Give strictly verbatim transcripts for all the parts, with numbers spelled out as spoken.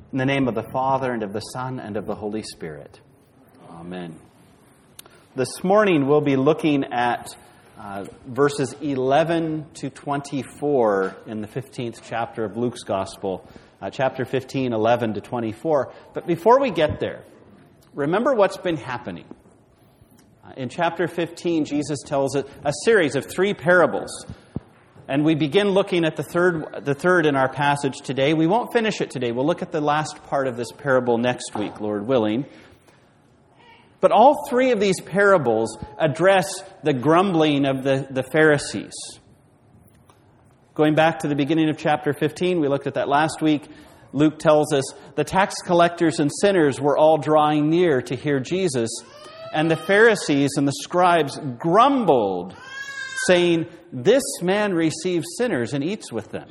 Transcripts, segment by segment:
In the name of the Father, and of the Son, and of the Holy Spirit. Amen. This morning we'll be looking at uh, verses eleven to twenty-four in the fifteenth chapter of Luke's Gospel. Uh, chapter fifteen, eleven to twenty-four. But before we get there, remember what's been happening. Uh, in chapter fifteen, Jesus tells a, a series of three parables. And we begin looking at the third the third in our passage today. We won't finish it today. We'll look at the last part of this parable next week, Lord willing. But all three of these parables address the grumbling of the, the Pharisees. Going back to the beginning of chapter fifteen, we looked at that last week. Luke tells us the tax collectors and sinners were all drawing near to hear Jesus. And the Pharisees and the scribes grumbled, saying, "This man receives sinners and eats with them."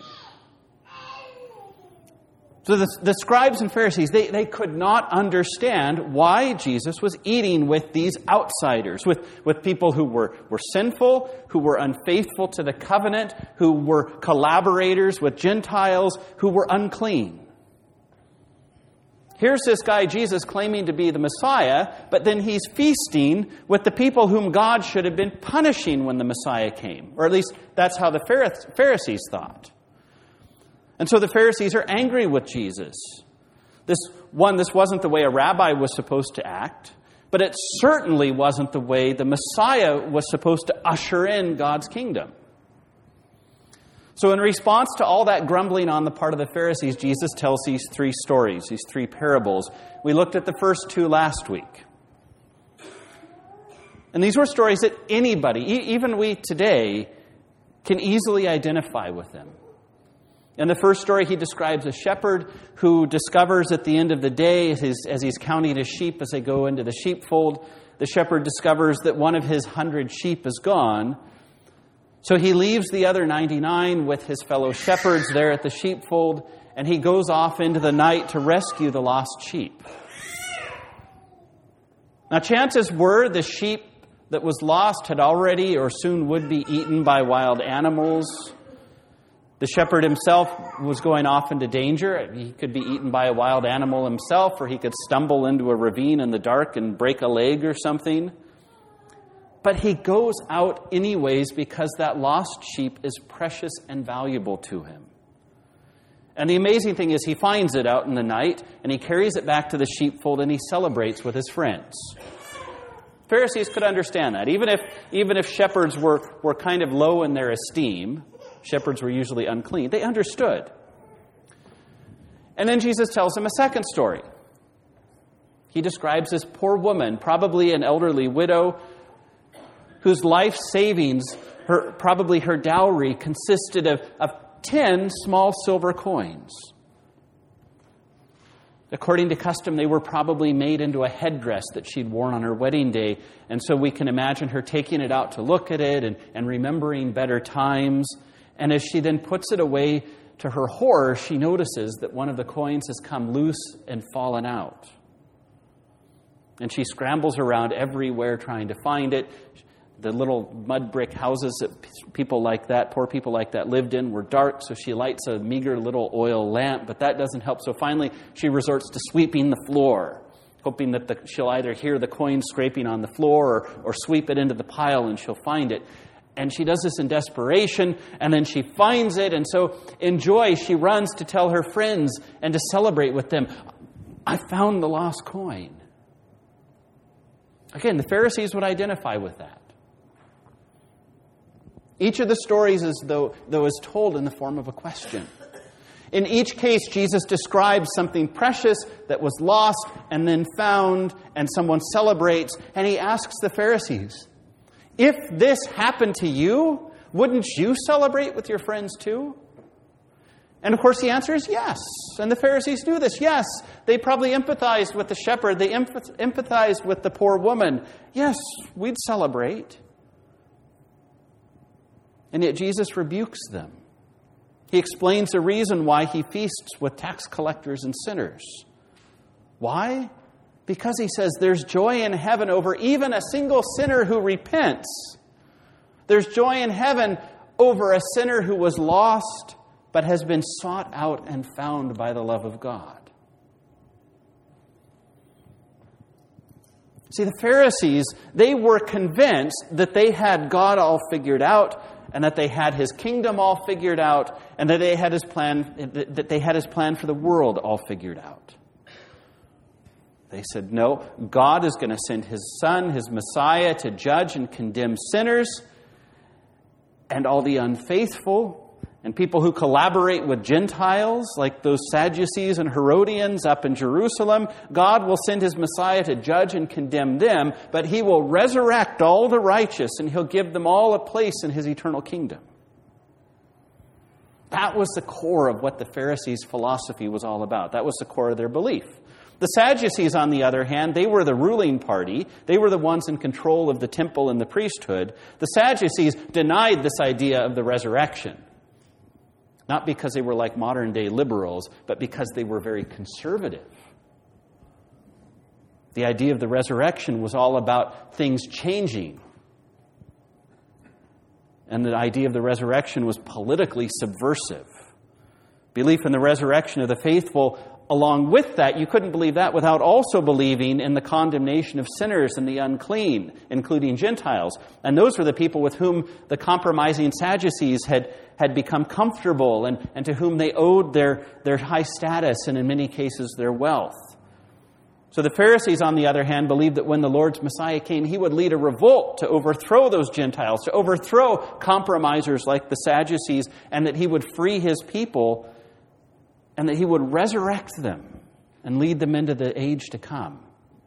So the, the scribes and Pharisees, they, they could not understand why Jesus was eating with these outsiders, with, with people who were, were sinful, who were unfaithful to the covenant, who were collaborators with Gentiles, who were unclean. Here's this guy, Jesus, claiming to be the Messiah, but then he's feasting with the people whom God should have been punishing when the Messiah came. Or at least that's how the Pharisees thought. And so the Pharisees are angry with Jesus. This one, this wasn't the way a rabbi was supposed to act, but it certainly wasn't the way the Messiah was supposed to usher in God's kingdom. So in response to all that grumbling on the part of the Pharisees, Jesus tells these three stories, these three parables. We looked at the first two last week. And these were stories that anybody, even we today, can easily identify with them. In the first story, he describes a shepherd who discovers at the end of the day, as he's, as he's counting his sheep as they go into the sheepfold, the shepherd discovers that one of his hundred sheep is gone. So he leaves the other ninety-nine with his fellow shepherds there at the sheepfold, and he goes off into the night to rescue the lost sheep. Now, chances were the sheep that was lost had already or soon would be eaten by wild animals. The shepherd himself was going off into danger. He could be eaten by a wild animal himself, or he could stumble into a ravine in the dark and break a leg or something. But he goes out anyways because that lost sheep is precious and valuable to him. And the amazing thing is he finds it out in the night and he carries it back to the sheepfold and he celebrates with his friends. Pharisees could understand that. Even if even if shepherds were, were kind of low in their esteem, shepherds were usually unclean, they understood. And then Jesus tells them a second story. He describes this poor woman, probably an elderly widow, whose life savings, her, probably her dowry, consisted of, of ten small silver coins. According to custom, they were probably made into a headdress that she'd worn on her wedding day. And so we can imagine her taking it out to look at it and, and remembering better times. And as she then puts it away, to her horror, she notices that one of the coins has come loose and fallen out. And she scrambles around everywhere trying to find it. The little mud brick houses that people like that, poor people like that lived in were dark, so she lights a meager little oil lamp, but that doesn't help. So finally, she resorts to sweeping the floor, hoping that the, she'll either hear the coin scraping on the floor or, or sweep it into the pile and she'll find it. And she does this in desperation, and then she finds it, and so in joy, she runs to tell her friends and to celebrate with them. I found the lost coin. Again, the Pharisees would identify with that. Each of the stories is though, though is told in the form of a question. In each case, Jesus describes something precious that was lost and then found, and someone celebrates, and he asks the Pharisees, if this happened to you, wouldn't you celebrate with your friends too? And of course the answer is yes. And the Pharisees knew this. Yes, they probably empathized with the shepherd. They empathized with the poor woman. Yes, we'd celebrate. And yet Jesus rebukes them. He explains the reason why he feasts with tax collectors and sinners. Why? Because he says there's joy in heaven over even a single sinner who repents. There's joy in heaven over a sinner who was lost but has been sought out and found by the love of God. See, the Pharisees, they were convinced that they had God all figured out, and that they had His kingdom all figured out, and that they had His plan, that they had His plan for the world all figured out. They said, no, God is going to send His Son, His Messiah, to judge and condemn sinners and all the unfaithful and people who collaborate with Gentiles, like those Sadducees and Herodians up in Jerusalem. God will send His Messiah to judge and condemn them, but He will resurrect all the righteous, and He'll give them all a place in His eternal kingdom. That was the core of what the Pharisees' philosophy was all about. That was the core of their belief. The Sadducees, on the other hand, they were the ruling party. They were the ones in control of the temple and the priesthood. The Sadducees denied this idea of the resurrection. Not because they were like modern-day liberals, but because they were very conservative. The idea of the resurrection was all about things changing. And the idea of the resurrection was politically subversive. Belief in the resurrection of the faithful, along with that, you couldn't believe that without also believing in the condemnation of sinners and the unclean, including Gentiles. And those were the people with whom the compromising Sadducees had, had become comfortable and, and to whom they owed their, their high status and in many cases their wealth. So the Pharisees, on the other hand, believed that when the Lord's Messiah came, He would lead a revolt to overthrow those Gentiles, to overthrow compromisers like the Sadducees, and that He would free His people and that He would resurrect them and lead them into the age to come.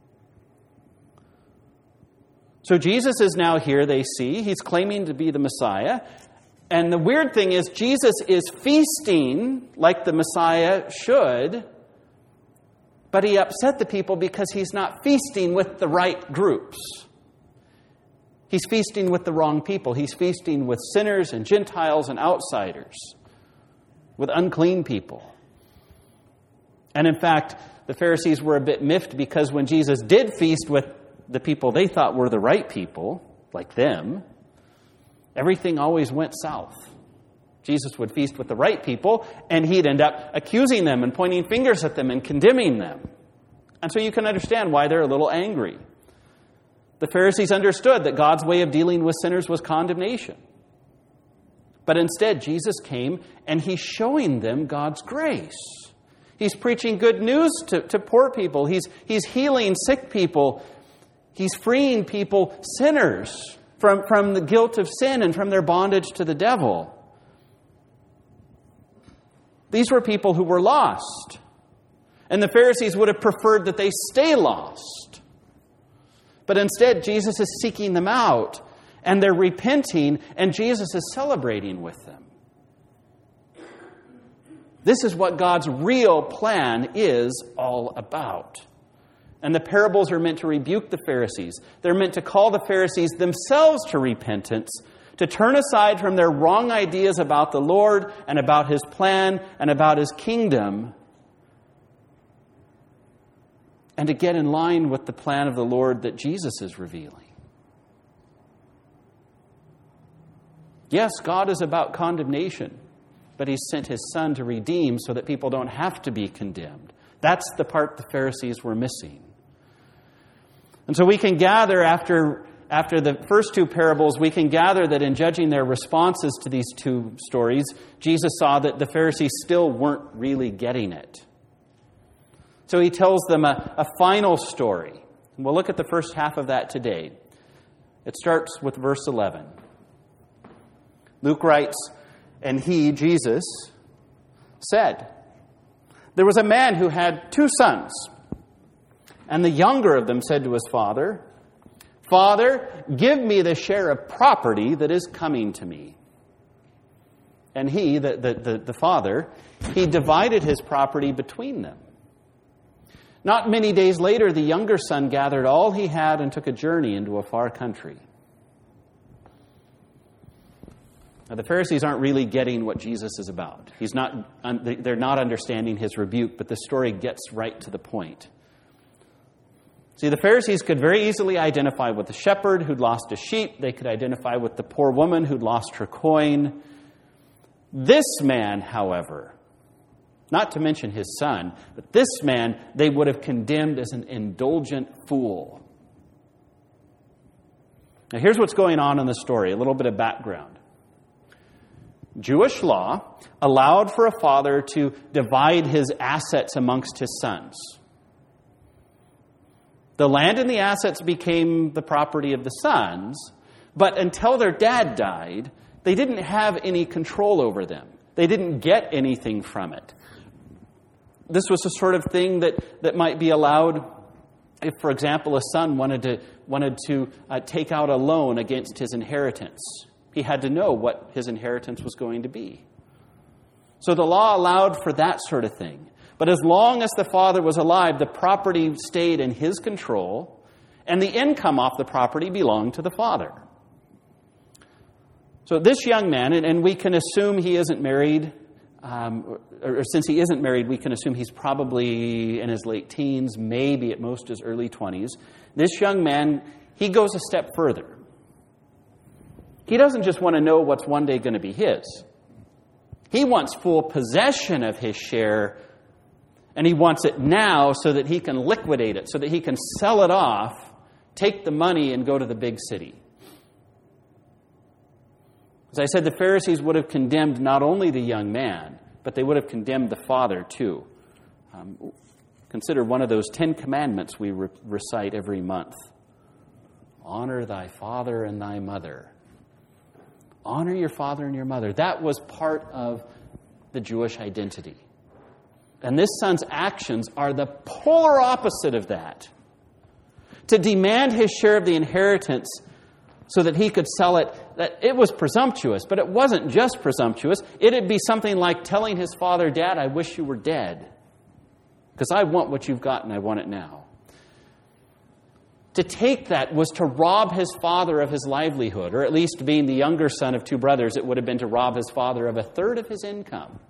So Jesus is now here, they see. He's claiming to be the Messiah. And the weird thing is, Jesus is feasting like the Messiah should, but He upset the people because He's not feasting with the right groups. He's feasting with the wrong people. He's feasting with sinners and Gentiles and outsiders, with unclean people. And in fact, the Pharisees were a bit miffed because when Jesus did feast with the people they thought were the right people, like them, everything always went south. Jesus would feast with the right people, and He'd end up accusing them and pointing fingers at them and condemning them. And so you can understand why they're a little angry. The Pharisees understood that God's way of dealing with sinners was condemnation. But instead, Jesus came, and He's showing them God's grace. He's preaching good news to, to poor people. He's, he's healing sick people. He's freeing people, sinners, from, from the guilt of sin and from their bondage to the devil. These were people who were lost. And the Pharisees would have preferred that they stay lost. But instead, Jesus is seeking them out. And they're repenting, and Jesus is celebrating with them. This is what God's real plan is all about. And the parables are meant to rebuke the Pharisees. They're meant to call the Pharisees themselves to repentance, to turn aside from their wrong ideas about the Lord and about His plan and about His kingdom, and to get in line with the plan of the Lord that Jesus is revealing. Yes, God is about condemnation, but He sent His Son to redeem so that people don't have to be condemned. That's the part the Pharisees were missing. And so we can gather after, after the first two parables, we can gather that in judging their responses to these two stories, Jesus saw that the Pharisees still weren't really getting it. So He tells them a, a final story. And we'll look at the first half of that today. It starts with verse eleven. Luke writes, "And He, Jesus, said, there was a man who had two sons. And the younger of them said to his father, 'Father, give me the share of property that is coming to me.' And he, the, the, the, the father, he divided his property between them. Not many days later, the younger son gathered all he had and took a journey into a far country." Now, the Pharisees aren't really getting what Jesus is about. He's not, they're not understanding His rebuke, but the story gets right to the point. See, the Pharisees could very easily identify with the shepherd who'd lost his sheep. They could identify with the poor woman who'd lost her coin. This man, however, not to mention his son, but this man they would have condemned as an indulgent fool. Now here's what's going on in the story, a little bit of background. Jewish law allowed for a father to divide his assets amongst his sons. The land and the assets became the property of the sons, but until their dad died, they didn't have any control over them. They didn't get anything from it. This was the sort of thing that, that might be allowed if, for example, a son wanted to, wanted to uh, take out a loan against his inheritance. He had to know what his inheritance was going to be. So the law allowed for that sort of thing. But as long as the father was alive, the property stayed in his control, and the income off the property belonged to the father. So this young man, and, and we can assume he isn't married, um, or, or since he isn't married, we can assume he's probably in his late teens, maybe at most his early twenties. This young man, he goes a step further. He doesn't just want to know what's one day going to be his. He wants full possession of his share, and he wants it now so that he can liquidate it, so that he can sell it off, take the money, and go to the big city. As I said, the Pharisees would have condemned not only the young man, but they would have condemned the father too. Um, consider one of those Ten Commandments we re- recite every month. Honor thy father and thy mother. Honor your father and your mother. That was part of the Jewish identity. And this son's actions are the polar opposite of that. To demand his share of the inheritance so that he could sell it, that it was presumptuous, but it wasn't just presumptuous. It'd be something like telling his father, Dad, I wish you were dead, because I want what you've got and I want it now. To take that was to rob his father of his livelihood, or at least being the younger son of two brothers, it would have been to rob his father of a third of his income,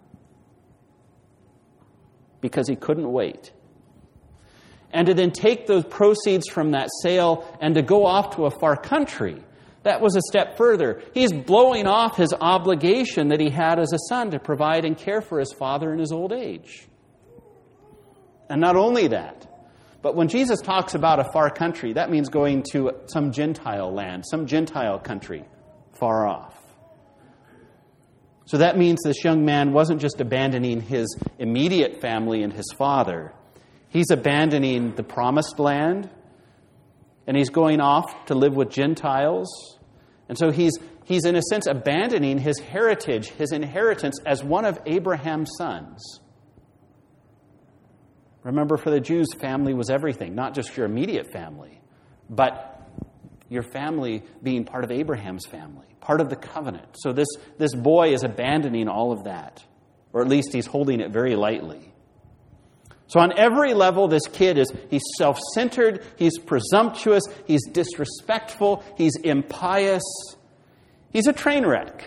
because he couldn't wait. And to then take those proceeds from that sale and to go off to a far country, that was a step further. He's blowing off his obligation that he had as a son to provide and care for his father in his old age. And not only that, but when Jesus talks about a far country, that means going to some Gentile land, some Gentile country far off. So that means this young man wasn't just abandoning his immediate family and his father. He's abandoning the promised land, and he's going off to live with Gentiles. And so he's, he's in a sense, abandoning his heritage, his inheritance as one of Abraham's sons. Remember, for the Jews, family was everything, not just your immediate family, but your family being part of Abraham's family, part of the covenant. So this, this boy is abandoning all of that, or at least he's holding it very lightly. So on every level, this kid is, he's self-centered, he's presumptuous, he's disrespectful, he's impious, he's a train wreck.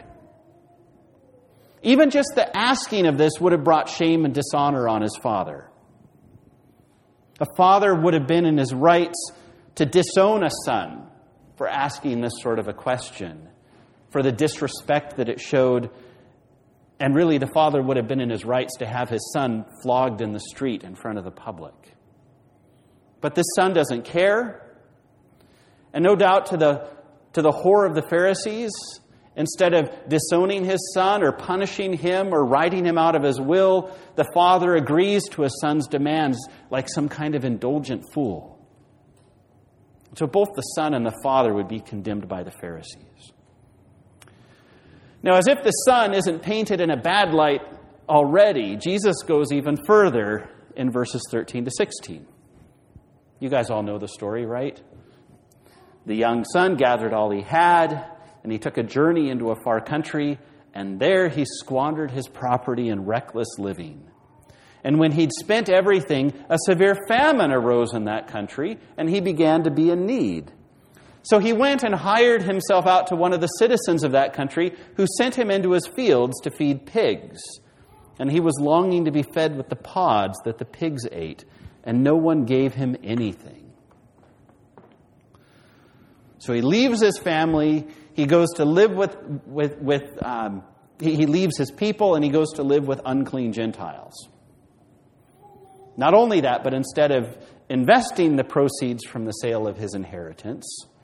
Even just the asking of this would have brought shame and dishonor on his father. A father would have been in his rights to disown a son for asking this sort of a question, for the disrespect that it showed. And really, the father would have been in his rights to have his son flogged in the street in front of the public. But this son doesn't care. And no doubt to the, to the horror of the Pharisees, instead of disowning his son or punishing him or writing him out of his will, the father agrees to his son's demands like some kind of indulgent fool. So both the son and the father would be condemned by the Pharisees. Now, as if the son isn't painted in a bad light already, Jesus goes even further in verses thirteen to sixteen. You guys all know the story, right? The young son gathered all he had, and he took a journey into a far country, and there he squandered his property in reckless living. And when he'd spent everything, a severe famine arose in that country, and he began to be in need. So he went and hired himself out to one of the citizens of that country, who sent him into his fields to feed pigs. And he was longing to be fed with the pods that the pigs ate, and no one gave him anything. So he leaves his family, he goes to live with, with, with um, he, he leaves his people, and he goes to live with unclean Gentiles. Not only that, but instead of investing the proceeds from the sale of his inheritance,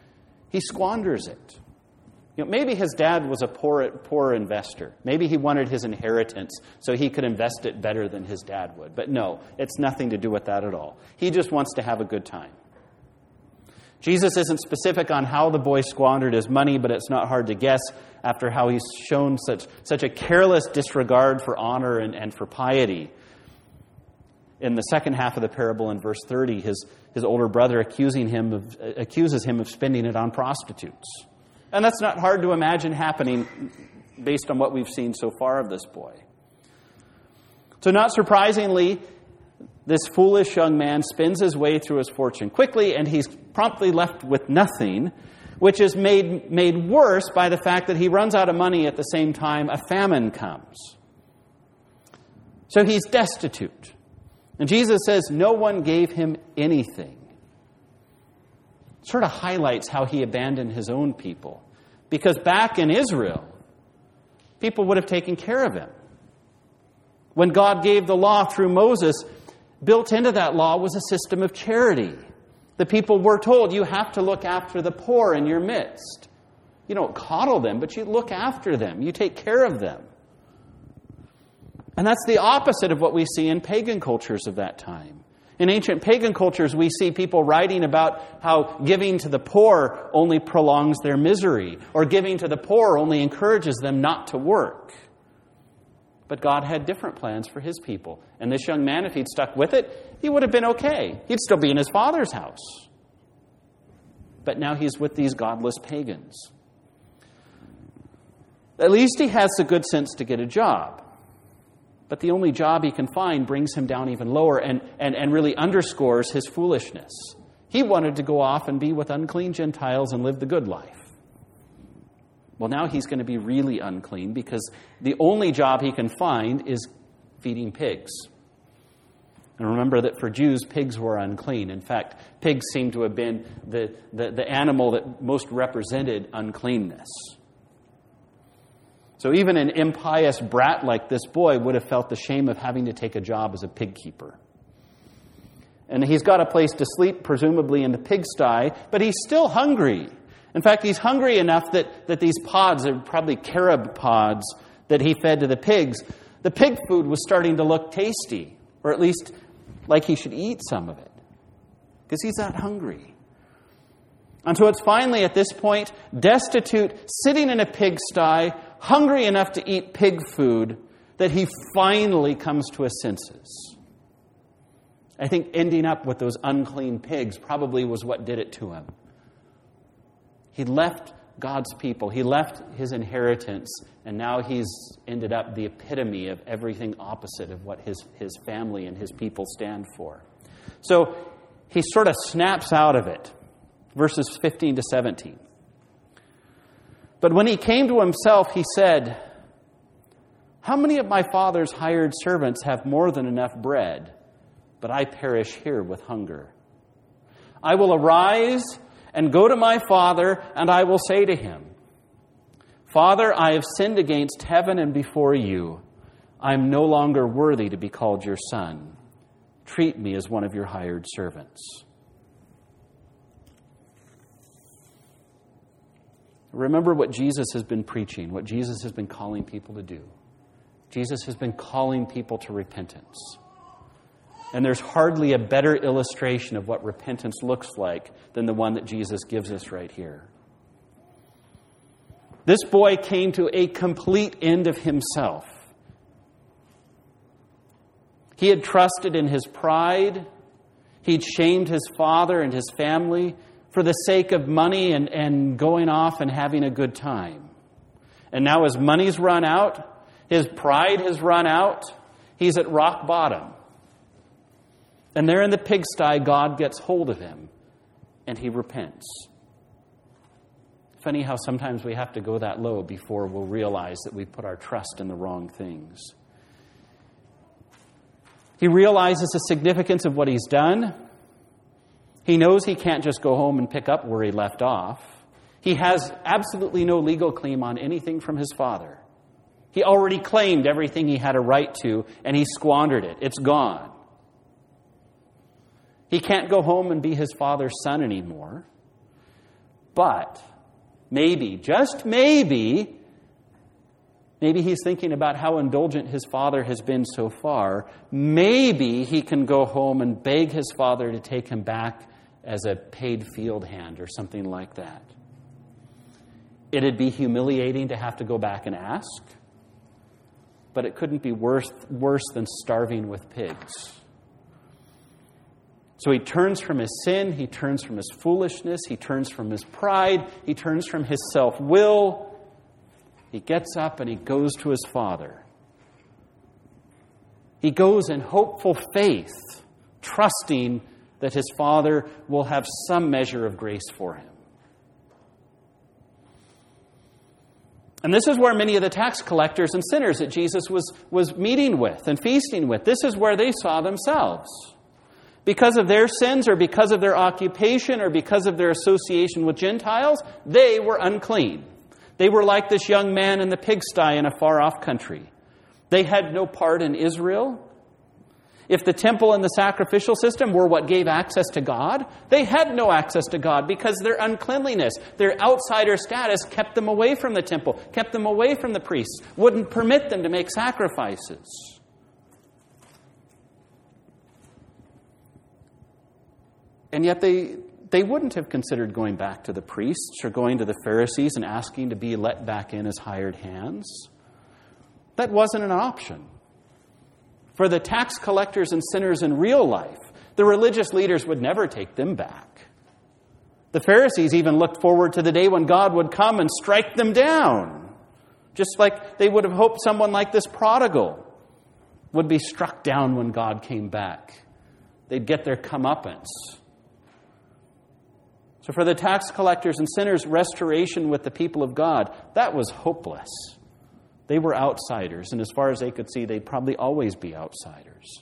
He squanders it. You know, maybe his dad was a poor, poor investor. Maybe he wanted his inheritance so he could invest it better than his dad would. But no, it's nothing to do with that at all. He just wants to have a good time. Jesus isn't specific on how the boy squandered his money, but it's not hard to guess after how he's shown such, such a careless disregard for honor and, and for piety. In the second half of the parable in verse thirty, his, his older brother accusing him of, accuses him of spending it on prostitutes. And that's not hard to imagine happening based on what we've seen so far of this boy. So not surprisingly, this foolish young man spins his way through his fortune quickly, and he's promptly left with nothing, which is made, made worse by the fact that he runs out of money at the same time a famine comes. So he's destitute. And Jesus says no one gave him anything. Sort of highlights how he abandoned his own people. Because back in Israel, people would have taken care of him. When God gave the law through Moses, built into that law was a system of charity. The people were told, you have to look after the poor in your midst. You don't coddle them, but you look after them. You take care of them. And that's the opposite of what we see in pagan cultures of that time. In ancient pagan cultures, we see people writing about how giving to the poor only prolongs their misery, or giving to the poor only encourages them not to work. But God had different plans for his people. And this young man, if he'd stuck with it, he would have been okay. He'd still be in his father's house. But now he's with these godless pagans. At least he has the good sense to get a job. But the only job he can find brings him down even lower and, and, and really underscores his foolishness. He wanted to go off and be with unclean Gentiles and live the good life. Well, now he's going to be really unclean because the only job he can find is feeding pigs. And remember that for Jews, pigs were unclean. In fact, pigs seem to have been the, the, the animal that most represented uncleanness. So even an impious brat like this boy would have felt the shame of having to take a job as a pig keeper. And he's got a place to sleep, presumably in the pigsty, but he's still hungry. In fact, he's hungry enough that, that these pods are probably carob pods that he fed to the pigs. The pig food was starting to look tasty, or at least like he should eat some of it, because he's not hungry. And so it's finally at this point, destitute, sitting in a pigsty, hungry enough to eat pig food, that he finally comes to his senses. I think ending up with those unclean pigs probably was what did it to him. He left God's people. He left his inheritance, and now he's ended up the epitome of everything opposite of what his, his family and his people stand for. So he sort of snaps out of it. Verses fifteen to seventeen. But when he came to himself, he said, how many of my father's hired servants have more than enough bread, but I perish here with hunger? I will arise and go to my father, and I will say to him, Father, I have sinned against heaven and before you. I am no longer worthy to be called your son. Treat me as one of your hired servants. Remember what Jesus has been preaching, what Jesus has been calling people to do. Jesus has been calling people to repentance. And there's hardly a better illustration of what repentance looks like than the one that Jesus gives us right here. This boy came to a complete end of himself. He had trusted in his pride. He'd shamed his father and his family for the sake of money and, and going off and having a good time. And now his money's run out, his pride has run out, he's at rock bottom. And there in the pigsty, God gets hold of him, and he repents. Funny how sometimes we have to go that low before we'll realize that we put our trust in the wrong things. He realizes the significance of what he's done. He knows he can't just go home and pick up where he left off. He has absolutely no legal claim on anything from his father. He already claimed everything he had a right to, and he squandered it. It's gone. He can't go home and be his father's son anymore. But maybe, just maybe, maybe he's thinking about how indulgent his father has been so far. Maybe he can go home and beg his father to take him back as a paid field hand or something like that. It'd be humiliating to have to go back and ask, but it couldn't be worse, worse than starving with pigs. So he turns from his sin, he turns from his foolishness, he turns from his pride, he turns from his self-will. He gets up and he goes to his father. He goes in hopeful faith, trusting that his father will have some measure of grace for him. And this is where many of the tax collectors and sinners that Jesus was, was meeting with and feasting with, this is where they saw themselves. Because of their sins or because of their occupation or because of their association with Gentiles, they were unclean. They were like this young man in the pigsty in a far-off country. They had no part in Israel. If the temple and the sacrificial system were what gave access to God, they had no access to God because their uncleanliness, their outsider status kept them away from the temple, kept them away from the priests, wouldn't permit them to make sacrifices. And yet they, they wouldn't have considered going back to the priests or going to the Pharisees and asking to be let back in as hired hands. That wasn't an option. For the tax collectors and sinners in real life, the religious leaders would never take them back. The Pharisees even looked forward to the day when God would come and strike them down, just like they would have hoped someone like this prodigal would be struck down when God came back. They'd get their comeuppance. So for the tax collectors and sinners, restoration with the people of God, that was hopeless. They were outsiders, and as far as they could see, they'd probably always be outsiders.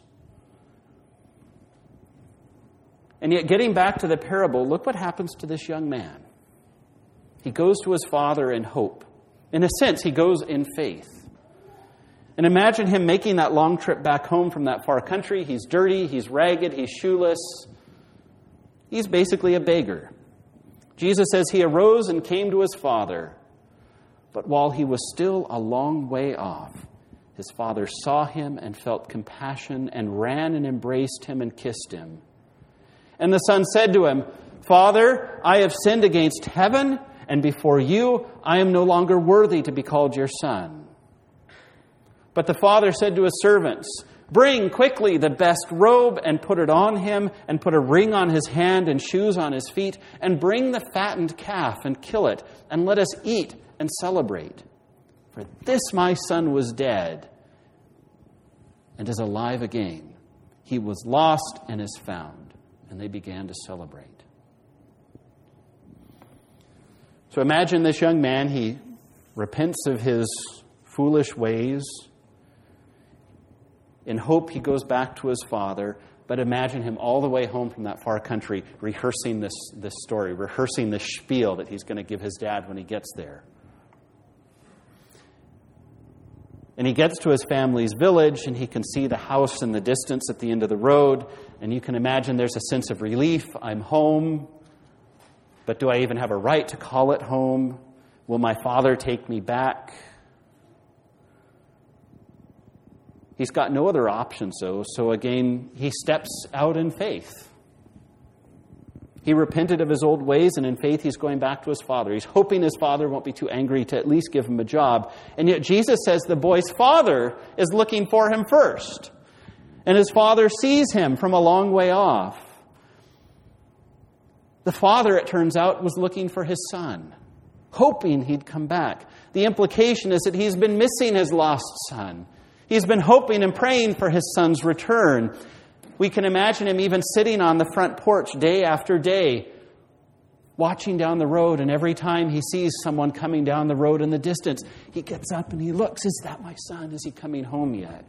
And yet, getting back to the parable, look what happens to this young man. He goes to his father in hope. In a sense, he goes in faith. And imagine him making that long trip back home from that far country. He's dirty, he's ragged, he's shoeless. He's basically a beggar. Jesus says he arose and came to his father. But while he was still a long way off, his father saw him and felt compassion and ran and embraced him and kissed him. And the son said to him, "Father, I have sinned against heaven, and before you I am no longer worthy to be called your son." But the father said to his servants, "Bring quickly the best robe and put it on him, and put a ring on his hand and shoes on his feet, and bring the fattened calf and kill it, and let us eat and celebrate. For this my son was dead and is alive again. He was lost and is found." And they began to celebrate. So imagine this young man, he repents of his foolish ways. In hope, he goes back to his father. But imagine him all the way home from that far country rehearsing this, this story, rehearsing the spiel that he's going to give his dad when he gets there. And he gets to his family's village, and he can see the house in the distance at the end of the road. And you can imagine there's a sense of relief. I'm home. But do I even have a right to call it home? Will my father take me back? He's got no other options, though. So again, he steps out in faith. He repented of his old ways, and in faith he's going back to his father. He's hoping his father won't be too angry to at least give him a job. And yet Jesus says the boy's father is looking for him first. And his father sees him from a long way off. The father, it turns out, was looking for his son, hoping he'd come back. The implication is that he's been missing his lost son. He's been hoping and praying for his son's return. We can imagine him even sitting on the front porch day after day, watching down the road, and every time he sees someone coming down the road in the distance, he gets up and he looks, is that my son? Is he coming home yet?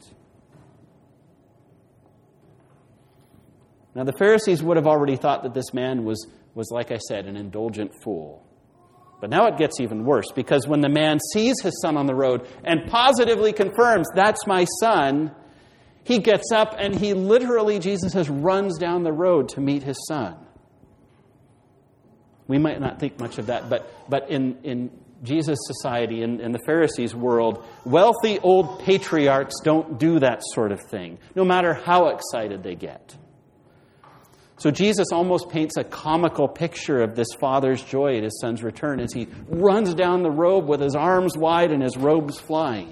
Now, the Pharisees would have already thought that this man was, was, like I said, an indulgent fool. But now it gets even worse, because when the man sees his son on the road and positively confirms, that's my son, he gets up and he literally, Jesus says, runs down the road to meet his son. We might not think much of that, but but in, in Jesus' society, in, in the Pharisees' world, wealthy old patriarchs don't do that sort of thing, no matter how excited they get. So Jesus almost paints a comical picture of this father's joy at his son's return as he runs down the road with his arms wide and his robes flying.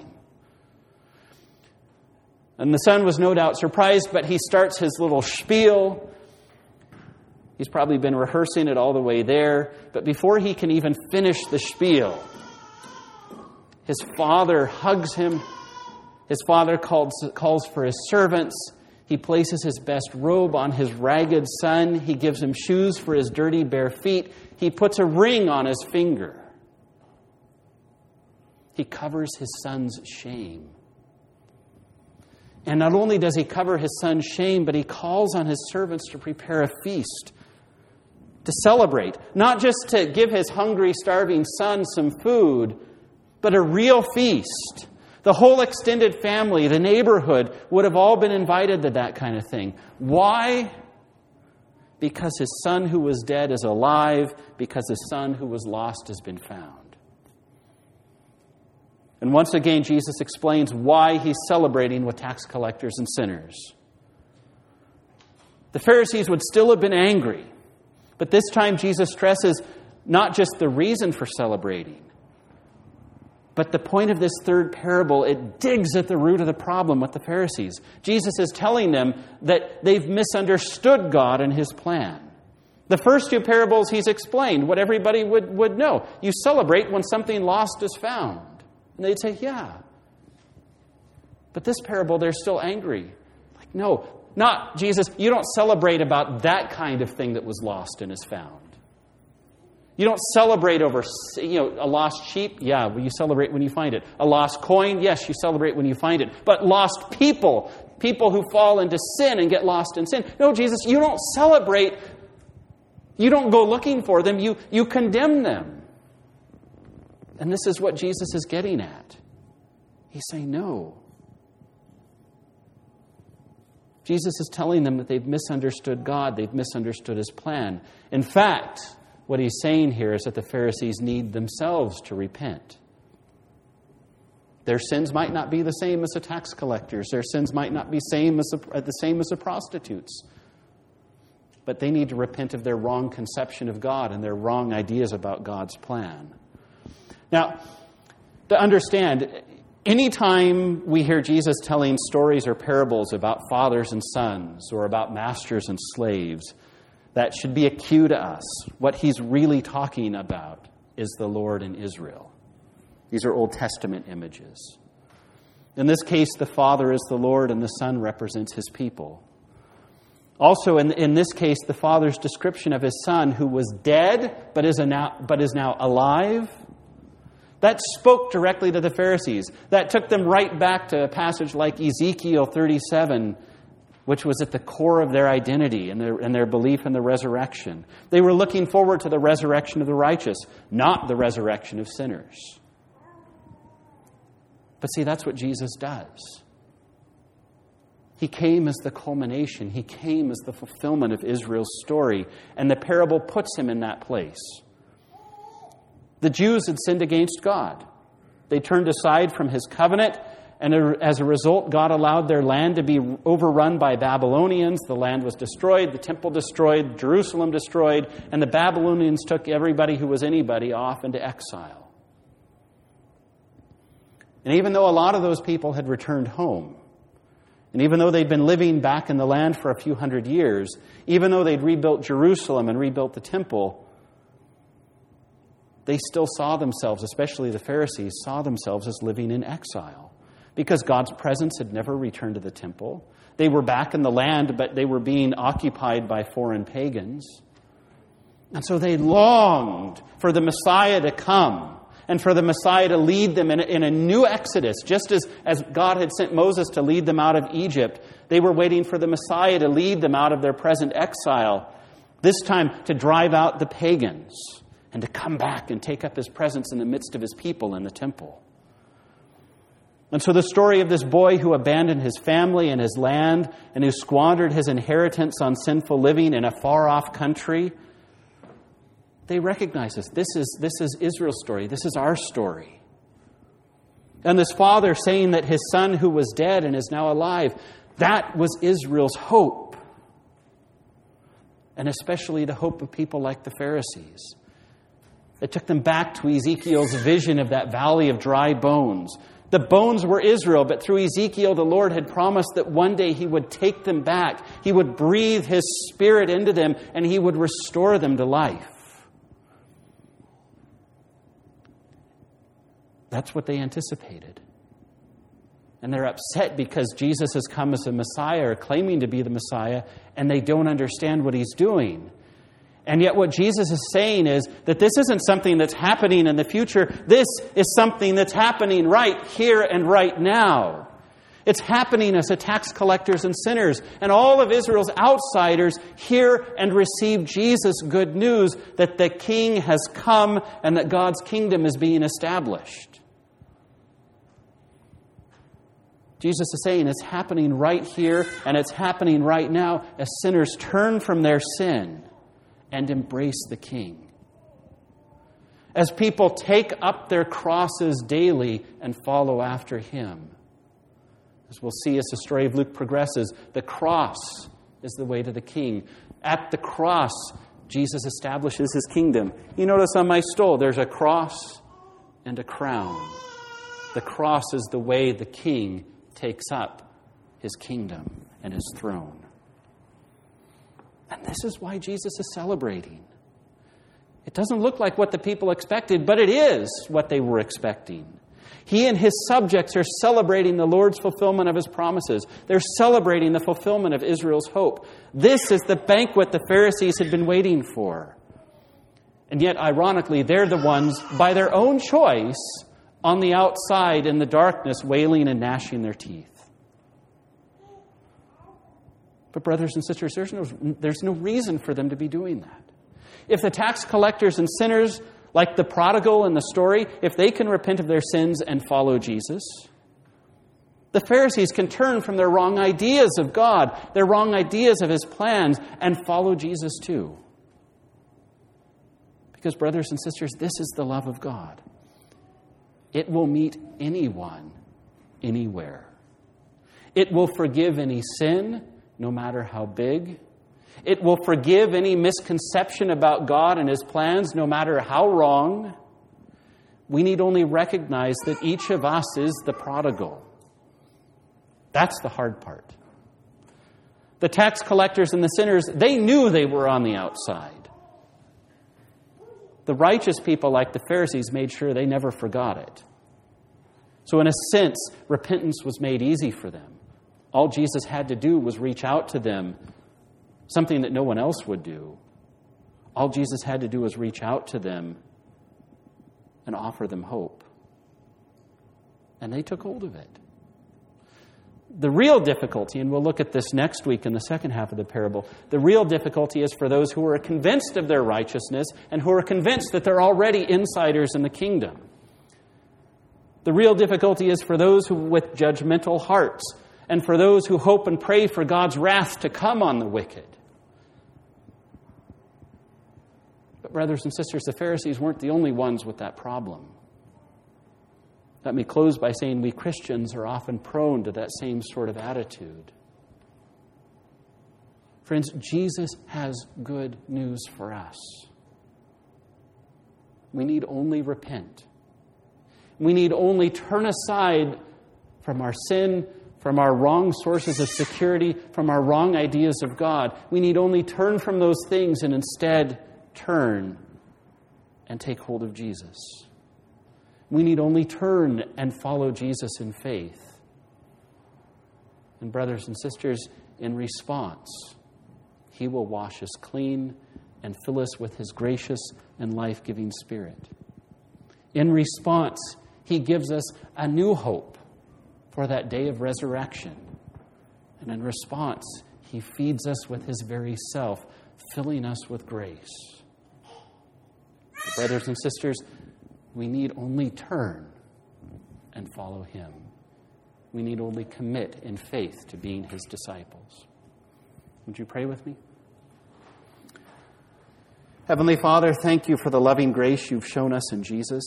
And the son was no doubt surprised, but he starts his little spiel. He's probably been rehearsing it all the way there. But before he can even finish the spiel, his father hugs him. His father calls, calls for his servants. He places his best robe on his ragged son. He gives him shoes for his dirty bare feet. He puts a ring on his finger. He covers his son's shame. And not only does he cover his son's shame, but he calls on his servants to prepare a feast, to celebrate. Not just to give his hungry, starving son some food, but a real feast. The whole extended family, the neighborhood, would have all been invited to that kind of thing. Why? Because his son who was dead is alive, because his son who was lost has been found. And once again, Jesus explains why he's celebrating with tax collectors and sinners. The Pharisees would still have been angry, but this time Jesus stresses not just the reason for celebrating, but the point of this third parable, it digs at the root of the problem with the Pharisees. Jesus is telling them that they've misunderstood God and his plan. The first two parables he's explained what everybody would, would know. You celebrate when something lost is found. And they'd say, yeah. But this parable, they're still angry. Like, no, not Jesus. You don't celebrate about that kind of thing that was lost and is found. You don't celebrate over, you know, a lost sheep. Yeah, well, you celebrate when you find it. A lost coin. Yes, you celebrate when you find it. But lost people, people who fall into sin and get lost in sin. No, Jesus, you don't celebrate. You don't go looking for them. You, you condemn them. And this is what Jesus is getting at. He's saying, no. Jesus is telling them that they've misunderstood God. They've misunderstood his plan. In fact, what he's saying here is that the Pharisees need themselves to repent. Their sins might not be the same as the tax collectors. Their sins might not be same as the, the same as the prostitutes. But they need to repent of their wrong conception of God and their wrong ideas about God's plan. Now, to understand, anytime we hear Jesus telling stories or parables about fathers and sons or about masters and slaves, that should be a cue to us. What he's really talking about is the Lord and Israel. These are Old Testament images. In this case, the Father is the Lord and the Son represents his people. Also, in, in this case, the Father's description of his Son who was dead but is, now, but is now alive, that spoke directly to the Pharisees. That took them right back to a passage like Ezekiel thirty-seven, which was at the core of their identity and their, and their belief in the resurrection. They were looking forward to the resurrection of the righteous, not the resurrection of sinners. But see, that's what Jesus does. He came as the culmination. He came as the fulfillment of Israel's story. And the parable puts him in that place. The Jews had sinned against God. They turned aside from his covenant. And as a result, God allowed their land to be overrun by Babylonians. The land was destroyed, the temple destroyed, Jerusalem destroyed, and the Babylonians took everybody who was anybody off into exile. And even though a lot of those people had returned home, and even though they'd been living back in the land for a few hundred years, even though they'd rebuilt Jerusalem and rebuilt the temple, they still saw themselves, especially the Pharisees, saw themselves as living in exile. Because God's presence had never returned to the temple. They were back in the land, but they were being occupied by foreign pagans. And so they longed for the Messiah to come and for the Messiah to lead them in a, in a new exodus. Just as, as God had sent Moses to lead them out of Egypt, they were waiting for the Messiah to lead them out of their present exile. This time to drive out the pagans and to come back and take up his presence in the midst of his people in the temple. And so the story of this boy who abandoned his family and his land and who squandered his inheritance on sinful living in a far-off country, They recognize this. This is, this is Israel's story. This is our story. And this father saying that his son who was dead and is now alive, that was Israel's hope. And especially the hope of people like the Pharisees. It took them back to Ezekiel's vision of that valley of dry bones. The bones were Israel, but through Ezekiel, the Lord had promised that one day He would take them back. He would breathe His Spirit into them, and He would restore them to life. That's what they anticipated. And they're upset because Jesus has come as a Messiah, or claiming to be the Messiah, and they don't understand what He's doing. And yet what Jesus is saying is that this isn't something that's happening in the future. This is something that's happening right here and right now. It's happening as the tax collectors and sinners and all of Israel's outsiders hear and receive Jesus' good news that the King has come and that God's kingdom is being established. Jesus is saying it's happening right here and it's happening right now as sinners turn from their sin and embrace the King. As people take up their crosses daily and follow after Him. As we'll see as the story of Luke progresses, the cross is the way to the King. At the cross, Jesus establishes His kingdom. You notice on my stole, there's a cross and a crown. The cross is the way the King takes up His kingdom and His throne. And this is why Jesus is celebrating. It doesn't look like what the people expected, but it is what they were expecting. He and His subjects are celebrating the Lord's fulfillment of His promises. They're celebrating the fulfillment of Israel's hope. This is the banquet the Pharisees had been waiting for. And yet, ironically, they're the ones, by their own choice, on the outside in the darkness, wailing and gnashing their teeth. But brothers and sisters, there's no, there's no reason for them to be doing that. If the tax collectors and sinners, like the prodigal in the story, if they can repent of their sins and follow Jesus, the Pharisees can turn from their wrong ideas of God, their wrong ideas of His plans, and follow Jesus too. Because brothers and sisters, this is the love of God. It will meet anyone, anywhere. It will forgive any sin, no matter how big. It will forgive any misconception about God and His plans, no matter how wrong. We need only recognize that each of us is the prodigal. That's the hard part. The tax collectors and the sinners, they knew they were on the outside. The righteous people, like the Pharisees, made sure they never forgot it. So in a sense, repentance was made easy for them. All Jesus had to do was reach out to them, something that no one else would do. All Jesus had to do was reach out to them and offer them hope. And they took hold of it. The real difficulty, and we'll look at this next week in the second half of the parable, the real difficulty is for those who are convinced of their righteousness and who are convinced that they're already insiders in the kingdom. The real difficulty is for those who with judgmental hearts and for those who hope and pray for God's wrath to come on the wicked. But brothers and sisters, the Pharisees weren't the only ones with that problem. Let me close by saying we Christians are often prone to that same sort of attitude. Friends, Jesus has good news for us. We need only repent. We need only turn aside from our sin, from our wrong sources of security, from our wrong ideas of God. We need only turn from those things and instead turn and take hold of Jesus. We need only turn and follow Jesus in faith. And brothers and sisters, in response, He will wash us clean and fill us with His gracious and life-giving Spirit. In response, He gives us a new hope for that day of resurrection. And in response, He feeds us with His very self, filling us with grace. But brothers and sisters, we need only turn and follow Him. We need only commit in faith to being His disciples. Would you pray with me? Heavenly Father, thank you for the loving grace you've shown us in Jesus.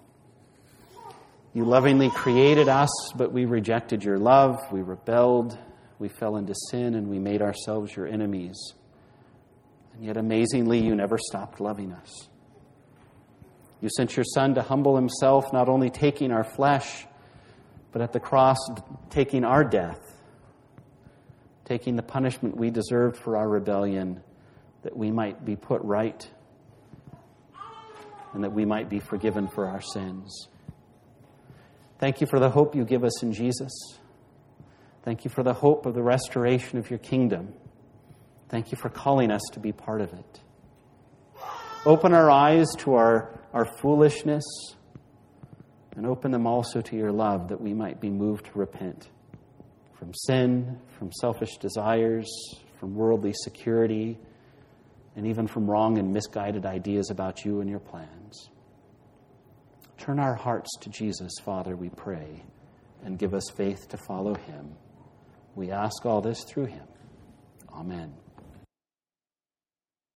You lovingly created us, but we rejected your love. We rebelled. We fell into sin, and we made ourselves your enemies. And yet, amazingly, you never stopped loving us. You sent your Son to humble himself, not only taking our flesh, but at the cross, taking our death, taking the punishment we deserved for our rebellion, that we might be put right and that we might be forgiven for our sins. Thank you for the hope you give us in Jesus. Thank you for the hope of the restoration of your kingdom. Thank you for calling us to be part of it. Open our eyes to our, our foolishness, and open them also to your love, that we might be moved to repent from sin, from selfish desires, from worldly security, and even from wrong and misguided ideas about you and your plans. Turn our hearts to Jesus, Father, we pray, and give us faith to follow him. We ask all this through him. Amen.